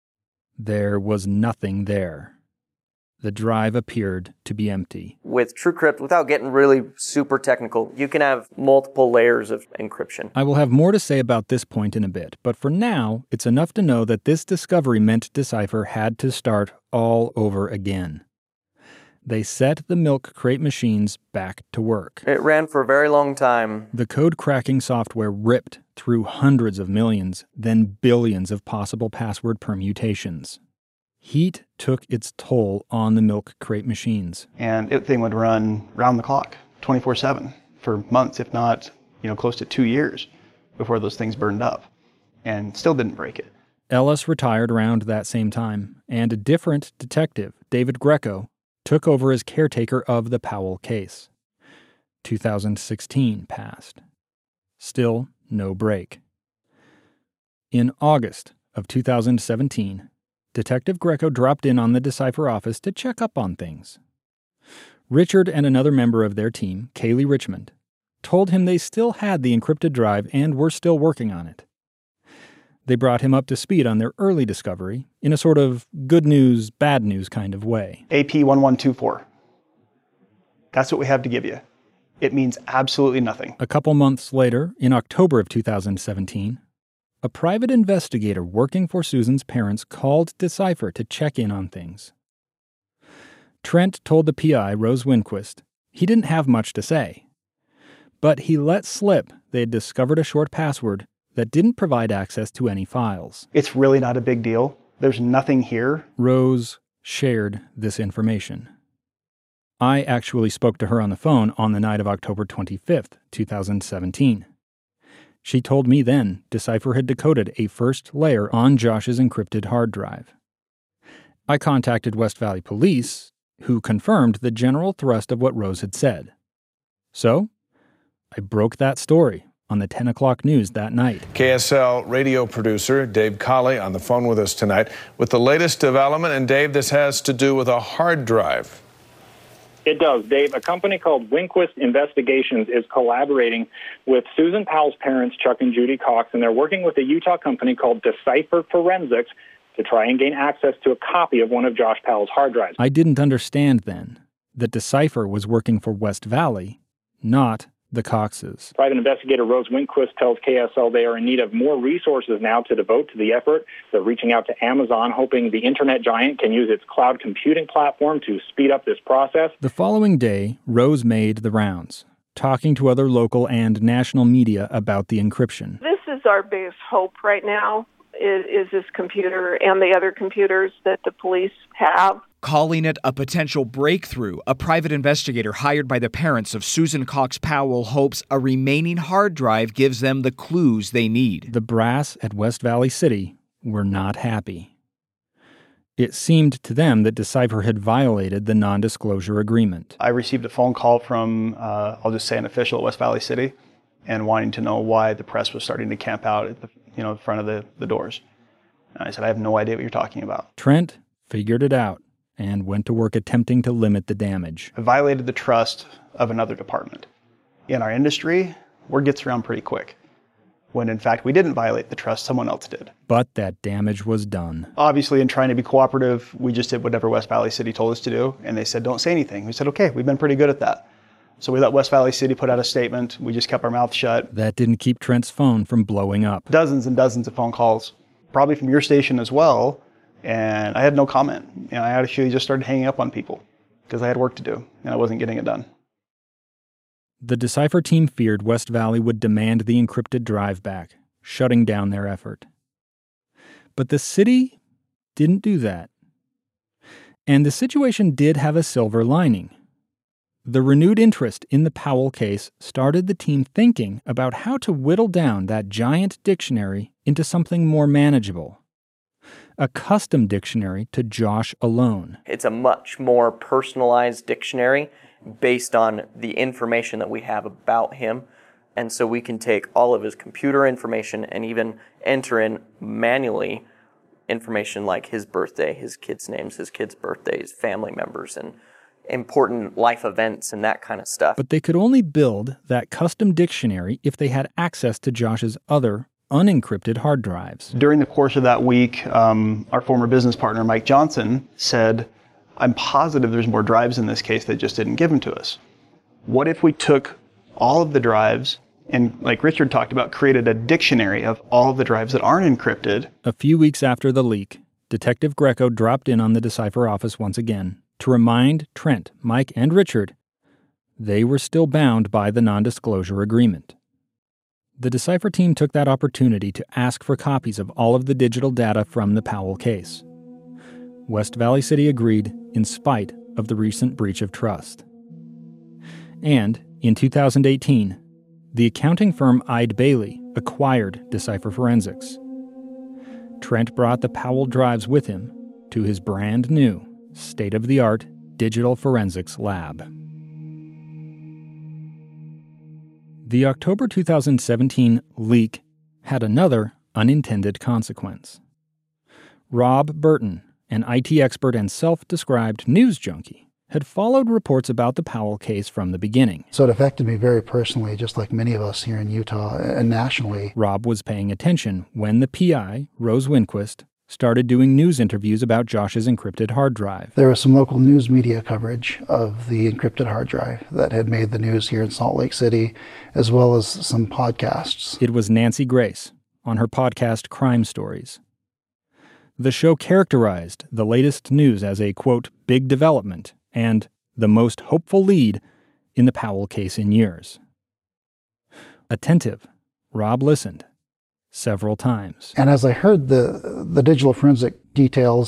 [SPEAKER 1] There was nothing there. The drive appeared to be empty.
[SPEAKER 19] With TrueCrypt, without getting really super technical, you can have multiple layers of encryption.
[SPEAKER 1] I will have more to say about this point in a bit, but for now, it's enough to know that this discovery meant Decipher had to start all over again. They set the milk crate machines back to work.
[SPEAKER 19] It ran for a very long time.
[SPEAKER 1] The code-cracking software ripped through hundreds of millions, then billions of possible password permutations. Heat took its toll on the milk crate machines.
[SPEAKER 20] And that thing would run round the clock, twenty-four seven, for months, if not, you know, close to two years before those things burned up, and still didn't break it.
[SPEAKER 1] Ellis retired around that same time, and a different detective, David Greco, took over as caretaker of the Powell case. two thousand sixteen passed. Still no break. In August of two thousand seventeen, Detective Greco dropped in on the Decipher office to check up on things. Richard and another member of their team, Kaylee Richmond, told him they still had the encrypted drive and were still working on it. They brought him up to speed on their early discovery in a sort of good news, bad news kind of way.
[SPEAKER 20] A P one one two four. That's what we have to give you. It means absolutely nothing.
[SPEAKER 1] A couple months later, in October of two thousand seventeen, a private investigator working for Susan's parents called Decipher to check in on things. Trent told the P I, Rose Winquist, he didn't have much to say. But he let slip they had discovered a short password that didn't provide access to any files.
[SPEAKER 20] It's really not a big deal. There's nothing here.
[SPEAKER 1] Rose shared this information. I actually spoke to her on the phone on the night of October twenty-fifth, twenty seventeen. She told me then Decipher had decoded a first layer on Josh's encrypted hard drive. I contacted West Valley Police, who confirmed the general thrust of what Rose had said. So, I broke that story on the ten o'clock news that night.
[SPEAKER 21] K S L radio producer Dave Colley on the phone with us tonight with the latest development. And Dave, this has to do with a hard drive.
[SPEAKER 22] It does, Dave. A company called Winquist Investigations is collaborating with Susan Powell's parents, Chuck and Judy Cox, and they're working with a Utah company called Decipher Forensics to try and gain access to a copy of one of Josh Powell's hard drives.
[SPEAKER 1] I didn't understand then that Decipher was working for West Valley, not the Coxes.
[SPEAKER 22] Private investigator Rose Winquist tells K S L they are in need of more resources now to devote to the effort. They're reaching out to Amazon, hoping the internet giant can use its cloud computing platform to speed up this process.
[SPEAKER 1] The following day, Rose made the rounds, talking to other local and national media about the encryption.
[SPEAKER 23] This is our biggest hope right now, is, is this computer and the other computers that the police have.
[SPEAKER 24] Calling it a potential breakthrough, a private investigator hired by the parents of Susan Cox Powell hopes a remaining hard drive gives them the clues they need.
[SPEAKER 1] The brass at West Valley City were not happy. It seemed to them that Decipher had violated the non-disclosure agreement.
[SPEAKER 20] I received a phone call from, uh, I'll just say, an official at West Valley City, and wanting to know why the press was starting to camp out at the, you know, in front of the, the doors. And I said, I have no idea what you're talking about.
[SPEAKER 1] Trent figured it out and went to work attempting to limit the damage.
[SPEAKER 20] It violated the trust of another department. In our industry, word gets around pretty quick, when in fact we didn't violate the trust, someone else did.
[SPEAKER 1] But that damage was done.
[SPEAKER 20] Obviously, in trying to be cooperative, we just did whatever West Valley City told us to do, and they said, don't say anything. We said, okay, we've been pretty good at that. So we let West Valley City put out a statement. We just kept our mouth shut.
[SPEAKER 1] That didn't keep Trent's phone from blowing up.
[SPEAKER 20] Dozens and dozens of phone calls, probably from your station as well, and I had no comment. You know, I actually just started hanging up on people because I had work to do, and I wasn't getting it done.
[SPEAKER 1] The Decipher team feared West Valley would demand the encrypted drive back, shutting down their effort. But the city didn't do that. And the situation did have a silver lining. The renewed interest in the Powell case started the team thinking about how to whittle down that giant dictionary into something more manageable. A custom dictionary to Josh alone.
[SPEAKER 19] It's a much more personalized dictionary based on the information that we have about him. And so we can take all of his computer information and even enter in manually information like his birthday, his kids' names, his kids' birthdays, family members, and important life events and that kind of stuff.
[SPEAKER 1] But they could only build that custom dictionary if they had access to Josh's other unencrypted hard drives.
[SPEAKER 20] During the course of that week, um, our former business partner, Mike Johnson, said, I'm positive there's more drives in this case that just didn't give them to us. What if we took all of the drives and, like Richard talked about, created a dictionary of all of the drives that aren't encrypted?
[SPEAKER 1] A few weeks after the leak, Detective Greco dropped in on the Decipher office once again to remind Trent, Mike, and Richard they were still bound by the non-disclosure agreement. The Decipher team took that opportunity to ask for copies of all of the digital data from the Powell case. West Valley City agreed in spite of the recent breach of trust. And in two thousand eighteen, the accounting firm Eide Bailly acquired Decipher Forensics. Trent brought the Powell drives with him to his brand new, state-of-the-art digital forensics lab. The October two thousand seventeen leak had another unintended consequence. Rob Burton, an I T expert and self-described news junkie, had followed reports about the Powell case from the beginning.
[SPEAKER 25] So it affected me very personally, just like many of us here in Utah and nationally.
[SPEAKER 1] Rob was paying attention when the P I, Rose Winquist, started doing news interviews about Josh's encrypted hard drive.
[SPEAKER 25] There was some local news media coverage of the encrypted hard drive that had made the news here in Salt Lake City, as well as some podcasts.
[SPEAKER 1] It was Nancy Grace on her podcast Crime Stories. The show characterized the latest news as a, quote, big development and the most hopeful lead in the Powell case in years. Attentive, Rob listened several times.
[SPEAKER 25] And as I heard the the digital forensic details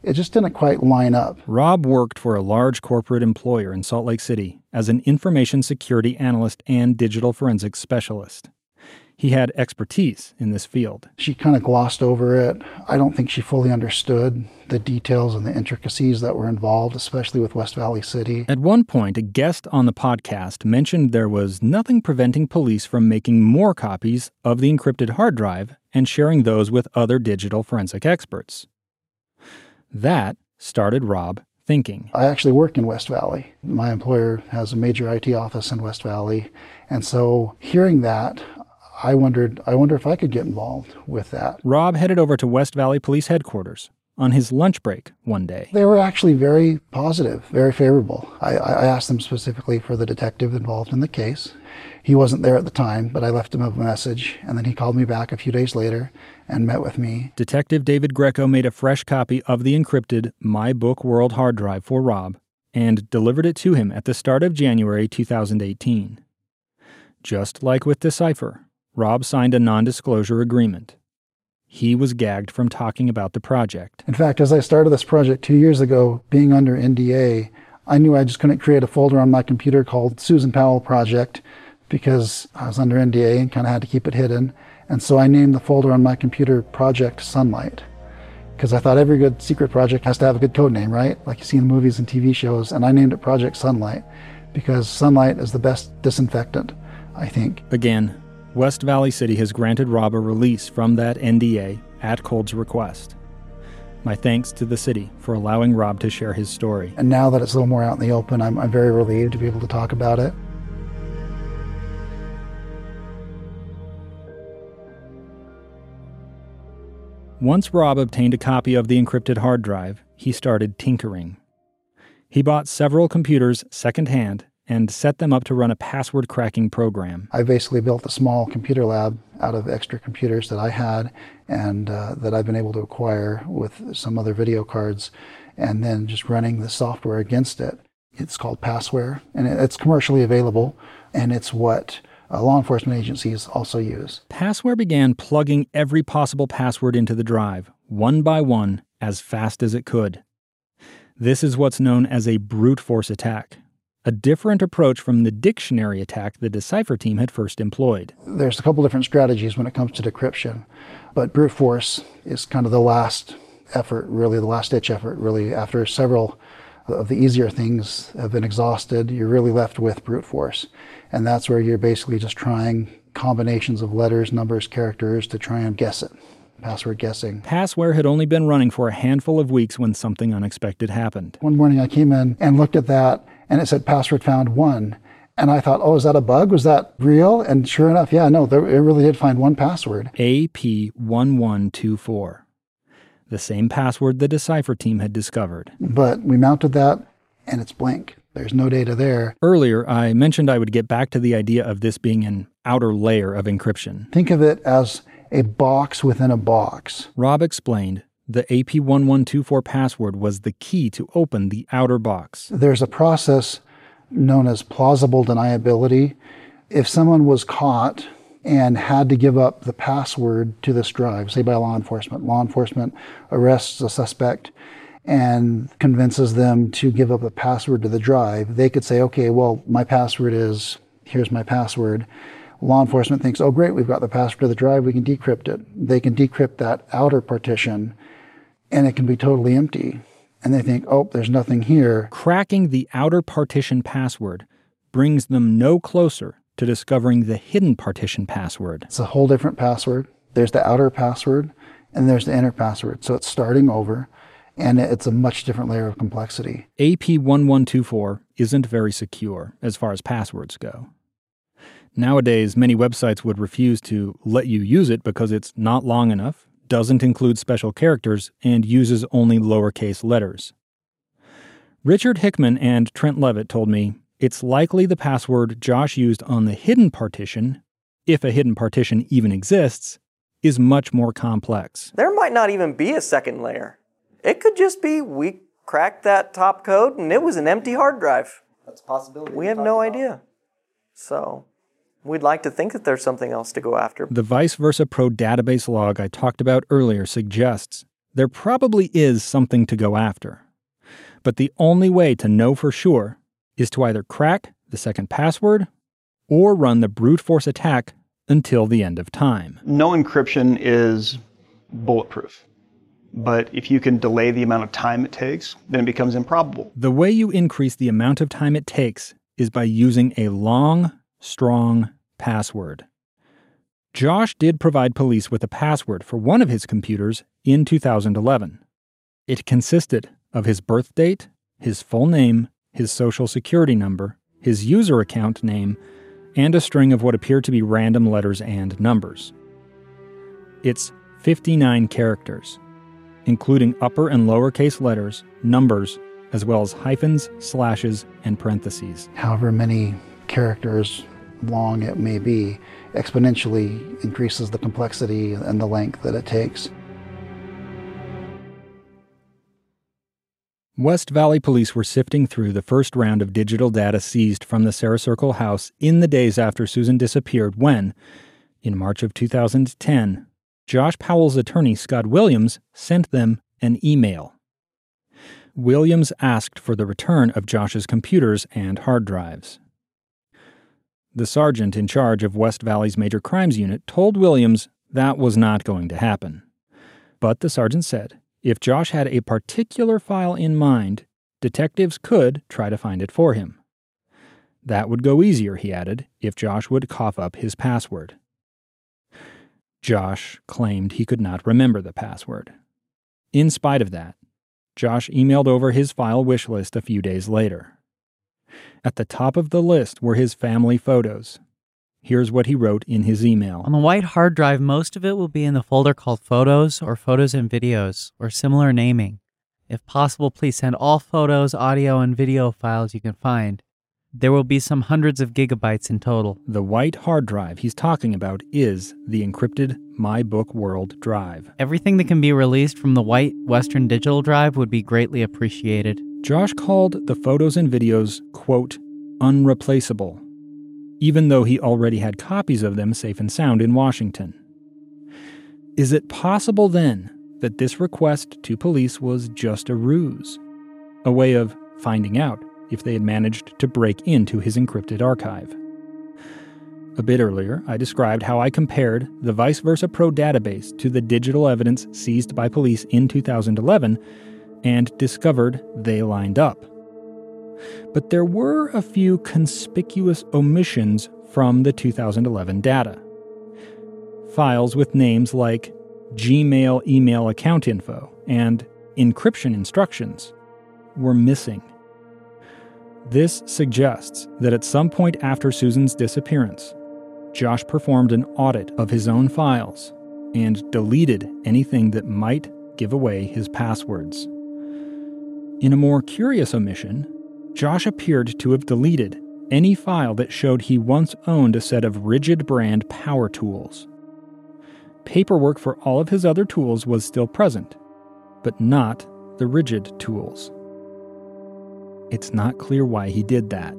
[SPEAKER 25] it just didn't quite line up.
[SPEAKER 1] Rob worked for a large corporate employer in Salt Lake City as an information security analyst and digital forensics specialist. He had expertise in this field.
[SPEAKER 25] She kind of glossed over it. I don't think she fully understood the details and the intricacies that were involved, especially with West Valley City.
[SPEAKER 1] At one point, a guest on the podcast mentioned there was nothing preventing police from making more copies of the encrypted hard drive and sharing those with other digital forensic experts. That started Rob thinking.
[SPEAKER 25] I actually work in West Valley. My employer has a major I T office in West Valley, and so hearing that, I wondered, I wonder if I could get involved with that.
[SPEAKER 1] Rob headed over to West Valley Police Headquarters on his lunch break one day.
[SPEAKER 25] They were actually very positive, very favorable. I, I asked them specifically for the detective involved in the case. He wasn't there at the time, but I left him a message, and then he called me back a few days later and met with me.
[SPEAKER 1] Detective David Greco made a fresh copy of the encrypted My Book World hard drive for Rob and delivered it to him at the start of January two thousand eighteen. Just like with Decipher, Rob signed a non-disclosure agreement. He was gagged from talking about the project.
[SPEAKER 25] In fact, as I started this project two years ago, being under N D A, I knew I just couldn't create a folder on my computer called Susan Powell Project because I was under N D A and kind of had to keep it hidden. And so I named the folder on my computer Project Sunlight because I thought every good secret project has to have a good code name, right? Like you see in movies and T V shows. And I named it Project Sunlight because sunlight is the best disinfectant, I think.
[SPEAKER 1] Again, West Valley City has granted Rob a release from that N D A at Cold's request. My thanks to the city for allowing Rob to share his story.
[SPEAKER 25] And now that it's a little more out in the open, I'm, I'm very relieved to be able to talk about it.
[SPEAKER 1] Once Rob obtained a copy of the encrypted hard drive, he started tinkering. He bought several computers secondhand and set them up to run a password cracking program.
[SPEAKER 25] I basically built a small computer lab out of extra computers that I had and uh, that I've been able to acquire with some other video cards, and then just running the software against it. It's called Passware, and it's commercially available, and it's what uh, law enforcement agencies also use.
[SPEAKER 1] Passware began plugging every possible password into the drive, one by one, as fast as it could. This is what's known as a brute force attack, a different approach from the dictionary attack the Decipher team had first employed.
[SPEAKER 25] There's a couple different strategies when it comes to decryption, but brute force is kind of the last effort, really the last-ditch effort, really. After several of the easier things have been exhausted, you're really left with brute force, and that's where you're basically just trying combinations of letters, numbers, characters to try and guess it. Password guessing.
[SPEAKER 1] Passware had only been running for a handful of weeks when something unexpected happened.
[SPEAKER 25] One morning I came in and looked at that, and it said password found one. And I thought, oh, is that a bug? Was that real? And sure enough, yeah, no, there, it really did find one password.
[SPEAKER 1] A P one one two four. The same password the Decipher team had discovered.
[SPEAKER 25] But we mounted that, and it's blank. There's no data there.
[SPEAKER 1] Earlier, I mentioned I would get back to the idea of this being an outer layer of encryption.
[SPEAKER 25] Think of it as a box within a box.
[SPEAKER 1] Rob explained the A P one one two four password was the key to open the outer box.
[SPEAKER 25] There's a process known as plausible deniability. If someone was caught and had to give up the password to this drive, say by law enforcement, law enforcement arrests a suspect and convinces them to give up the password to the drive, they could say, okay, well, my password is, here's my password. Law enforcement thinks, oh, great, we've got the password to the drive, we can decrypt it. They can decrypt that outer partition, and it can be totally empty. And they think, oh, there's nothing here.
[SPEAKER 1] Cracking the outer partition password brings them no closer to discovering the hidden partition password.
[SPEAKER 25] It's a whole different password. There's the outer password, and there's the inner password. So it's starting over, and it's a much different layer of complexity.
[SPEAKER 1] A P one one two four isn't very secure as far as passwords go. Nowadays, many websites would refuse to let you use it because it's not long enough, doesn't include special characters, and uses only lowercase letters. Richard Hickman and Trent Levitt told me it's likely the password Josh used on the hidden partition, if a hidden partition even exists, is much more complex.
[SPEAKER 19] There might not even be a second layer. It could just be we cracked that top code and it was an empty hard drive.
[SPEAKER 10] That's a possibility.
[SPEAKER 19] We have no idea. So we'd like to think that there's something else to go after.
[SPEAKER 1] The Vice Versa Pro database log I talked about earlier suggests there probably is something to go after. But the only way to know for sure is to either crack the second password or run the brute force attack until the end of time.
[SPEAKER 20] No encryption is bulletproof. But if you can delay the amount of time it takes, then it becomes improbable.
[SPEAKER 1] The way you increase the amount of time it takes is by using a long, strong password. Josh did provide police with a password for one of his computers in two thousand eleven. It consisted of his birth date, his full name, his social security number, his user account name, and a string of what appear to be random letters and numbers. It's fifty-nine characters, including upper and lowercase letters, numbers, as well as hyphens, slashes, and parentheses.
[SPEAKER 25] However many characters long it may be, exponentially increases the complexity and the length that it takes.
[SPEAKER 1] West Valley Police were sifting through the first round of digital data seized from the Sarah Circle house in the days after Susan disappeared when, in March of two thousand ten, Josh Powell's attorney, Scott Williams, sent them an email. Williams asked for the return of Josh's computers and hard drives. The sergeant in charge of West Valley's Major Crimes Unit told Williams that was not going to happen. But the sergeant said if Josh had a particular file in mind, detectives could try to find it for him. That would go easier, he added, if Josh would cough up his password. Josh claimed he could not remember the password. In spite of that, Josh emailed over his file wish list a few days later. At the top of the list were his family photos. Here's what he wrote in his email.
[SPEAKER 2] On the white hard drive, most of it will be in the folder called Photos or Photos and Videos or similar naming. If possible, please send all photos, audio, and video files you can find. There will be some hundreds of gigabytes in total.
[SPEAKER 1] The white hard drive he's talking about is the encrypted My Book World drive.
[SPEAKER 2] Everything that can be released from the white Western Digital drive would be greatly appreciated.
[SPEAKER 1] Josh called the photos and videos, quote, unreplaceable, even though he already had copies of them safe and sound in Washington. Is it possible then that this request to police was just a ruse? A way of finding out if they had managed to break into his encrypted archive? A bit earlier, I described how I compared the Vice Versa Pro database to the digital evidence seized by police in two thousand eleven and discovered they lined up. But there were a few conspicuous omissions from the two thousand eleven data. Files with names like Gmail email account info and encryption instructions were missing. This suggests that at some point after Susan's disappearance, Josh performed an audit of his own files and deleted anything that might give away his passwords. In a more curious omission, Josh appeared to have deleted any file that showed he once owned a set of Rigid brand power tools. Paperwork for all of his other tools was still present, but not the Rigid tools. It's not clear why he did that.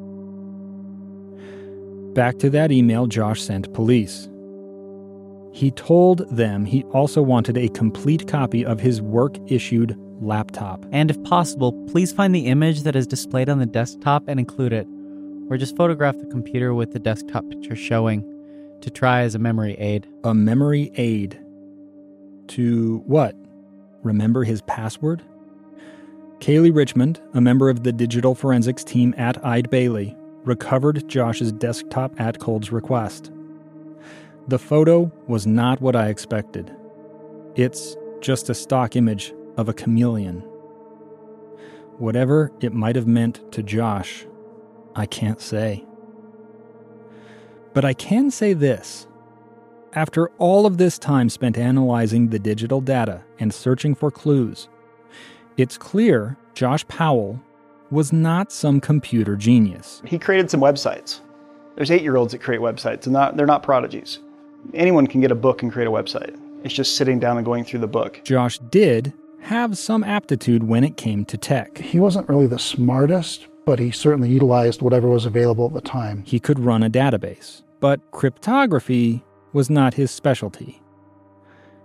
[SPEAKER 1] Back to that email Josh sent police. He told them he also wanted a complete copy of his work-issued laptop.
[SPEAKER 2] And if possible, please find the image that is displayed on the desktop and include it, or just photograph the computer with the desktop picture showing to try as a memory aid.
[SPEAKER 1] A memory aid? To what? Remember his password? Kaylee Richmond, a member of the digital forensics team at Eide Bailly, recovered Josh's desktop at Cold's request. The photo was not what I expected. It's just a stock image of a chameleon. Whatever it might have meant to Josh, I can't say. But I can say this. After all of this time spent analyzing the digital data and searching for clues, it's clear Josh Powell was not some computer genius.
[SPEAKER 20] He created some websites. There's eight-year-olds that create websites, and not, they're not prodigies. Anyone can get a book and create a website. It's just sitting down and going through the book.
[SPEAKER 1] Josh did have some aptitude when it came to tech.
[SPEAKER 25] He wasn't really the smartest, but he certainly utilized whatever was available at the time.
[SPEAKER 1] He could run a database, but cryptography was not his specialty.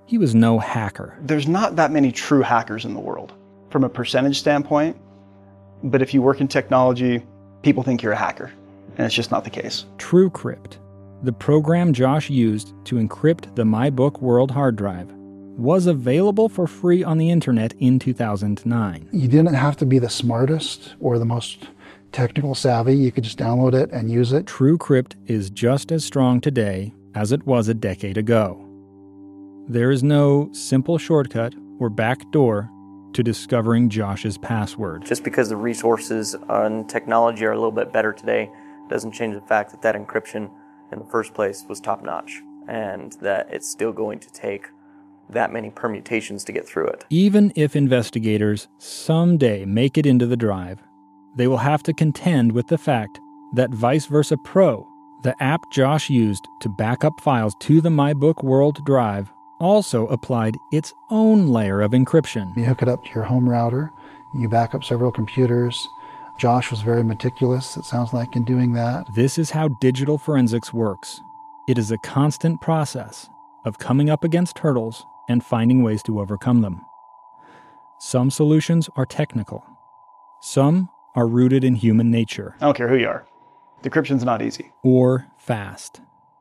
[SPEAKER 1] He was no hacker.
[SPEAKER 20] There's not that many true hackers in the world from a percentage standpoint, but if you work in technology, people think you're a hacker, and it's just not the case.
[SPEAKER 1] TrueCrypt, the program Josh used to encrypt the MyBook World hard drive, was available for free on the internet in two thousand nine.
[SPEAKER 25] You didn't have to be the smartest or the most technical savvy. You could just download it and use it.
[SPEAKER 1] TrueCrypt is just as strong today as it was a decade ago. There is no simple shortcut or back door to discovering Josh's password.
[SPEAKER 19] Just because the resources on technology are a little bit better today doesn't change the fact that that encryption in the first place was top-notch, and that it's still going to take that many permutations to get through it.
[SPEAKER 1] Even if investigators someday make it into the drive, they will have to contend with the fact that Vice Versa Pro, the app Josh used to back up files to the MyBook World drive, also applied its own layer of encryption.
[SPEAKER 25] You hook it up to your home router, you back up several computers. Josh was very meticulous, it sounds like, in doing that.
[SPEAKER 1] This is how digital forensics works. It is a constant process of coming up against hurdles and finding ways to overcome them. Some solutions are technical. Some are rooted in human nature.
[SPEAKER 20] I don't care who you are. Decryption's not easy.
[SPEAKER 1] Or fast.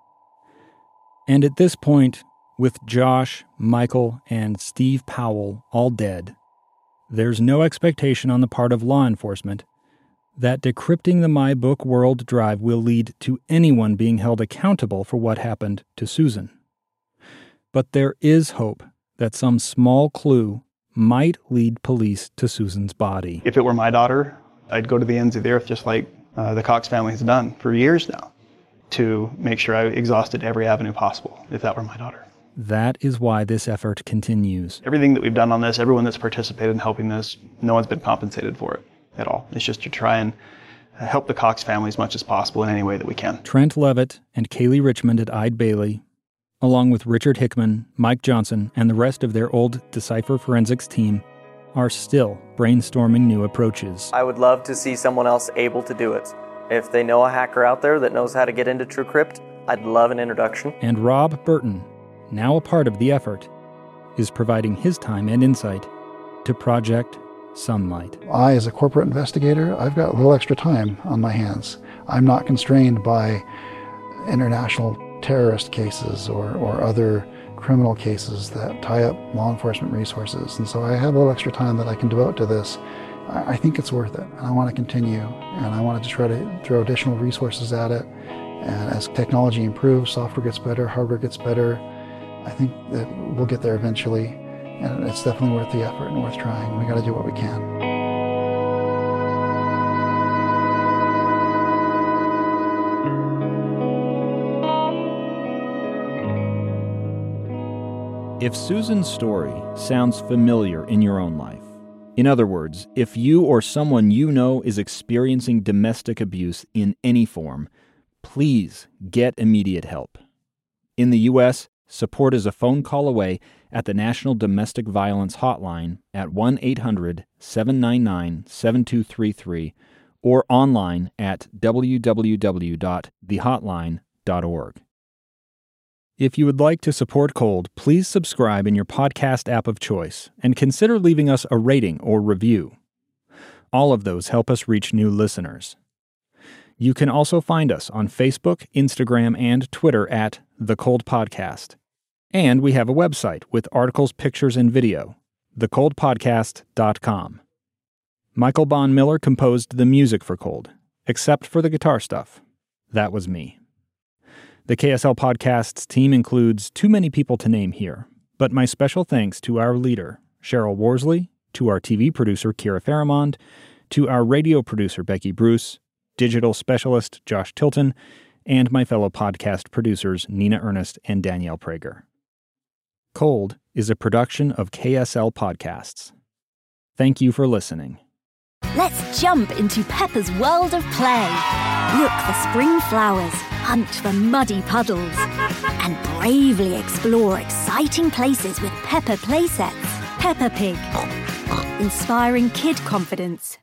[SPEAKER 1] And at this point, with Josh, Michael, and Steve Powell all dead, there's no expectation on the part of law enforcement that decrypting the MyBook World drive will lead to anyone being held accountable for what happened to Susan. But there is hope that some small clue might lead police to Susan's body.
[SPEAKER 20] If it were my daughter, I'd go to the ends of the earth just like uh, the Cox family has done for years now to make sure I exhausted every avenue possible if that were my daughter.
[SPEAKER 1] That is why this effort continues.
[SPEAKER 20] Everything that we've done on this, everyone that's participated in helping this, no one's been compensated for it at all. It's just to try and help the Cox family as much as possible in any way that we can.
[SPEAKER 1] Trent Levitt and Kaylee Richmond at Eide Bailey, along with Richard Hickman, Mike Johnson, and the rest of their old Decipher Forensics team, are still brainstorming new approaches.
[SPEAKER 19] I would love to see someone else able to do it. If they know a hacker out there that knows how to get into TrueCrypt, I'd love an introduction.
[SPEAKER 1] And Rob Burton, now a part of the effort, is providing his time and insight to Project Sunlight.
[SPEAKER 25] I, as a corporate investigator, I've got a little extra time on my hands. I'm not constrained by international terrorist cases or, or other criminal cases that tie up law enforcement resources. And so I have a little extra time that I can devote to this. I, I think it's worth it. And I want to continue. And I want to try to throw additional resources at it. And as technology improves, software gets better, hardware gets better, I think that we'll get there eventually. And it's definitely worth the effort and worth trying. We got to do what we can.
[SPEAKER 1] If Susan's story sounds familiar in your own life, in other words, if you or someone you know is experiencing domestic abuse in any form, please get immediate help. In the U S, support is a phone call away at the National Domestic Violence Hotline at one eight hundred seven nine nine seven two three three or online at w w w dot the hotline dot org. If you would like to support Cold, please subscribe in your podcast app of choice and consider leaving us a rating or review. All of those help us reach new listeners. You can also find us on Facebook, Instagram, and Twitter at The Cold Podcast. And we have a website with articles, pictures, and video, the cold podcast dot com. Michael Bon Miller composed the music for Cold, except for the guitar stuff. That was me. The K S L Podcast's team includes too many people to name here, but my special thanks to our leader, Cheryl Worsley, to our T V producer, Kira Faramond, to our radio producer, Becky Bruce, digital specialist, Josh Tilton, and my fellow podcast producers, Nina Ernest and Danielle Prager. Cold is a production of K S L Podcasts. Thank you for listening.
[SPEAKER 3] Let's jump into Peppa's world of play. Look for spring flowers, hunt for muddy puddles, and bravely explore exciting places with Peppa Playsets. Peppa Pig. Inspiring kid confidence.